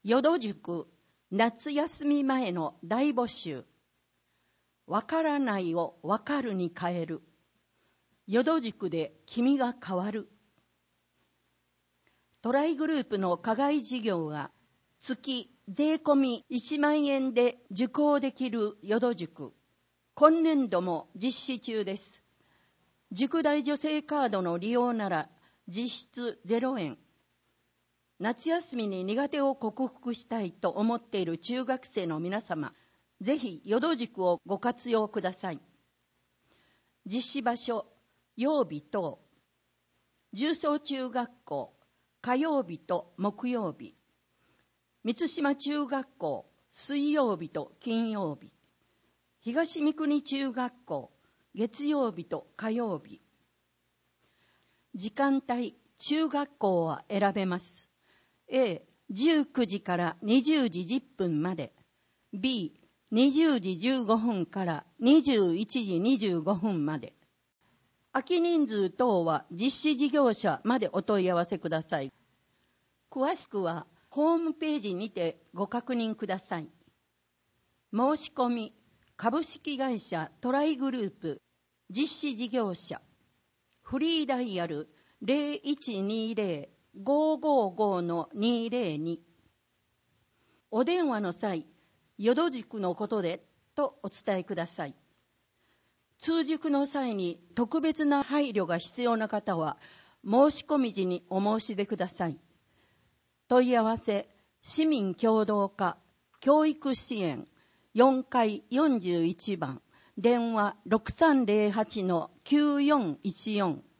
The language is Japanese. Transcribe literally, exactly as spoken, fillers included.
淀塾夏休み前の大募集。わからないをわかるに変える。淀塾で君が変わる。トライグループの課外授業が月税込みいちまんえんで受講できる淀塾。今年度も実施中です。塾代助成カードの利用なら実質ゼロえん。夏休みに苦手を克服したいと思っている中学生の皆様、ぜひ淀塾をご活用ください。実施場所、曜日等、重曹中学校、火曜日と木曜日、満島中学校、水曜日と金曜日、東三国中学校、月曜日と火曜日。時間帯、中学校は選べます。A、じゅうくじからにじゅうじじゅっぷんまで。B、にじゅうじじゅうごふんからにじゅういちじにじゅうごふんまで。空き人数等は実施事業者までお問い合わせください。詳しくはホームページにてご確認ください。申し込み、株式会社トライグループ、実施事業者、フリーダイヤル ゼロいちにゼロ ごーごーごー のにゼロに。お電話の際、淀塾のことでとお伝えください。通塾の際に特別な配慮が必要な方は、申し込み時にお申し出ください。問い合わせ、市民協同課、教育支援、よんかいよんじゅういちばん、電話 ろくさんゼロはちのきゅうよんいちよん。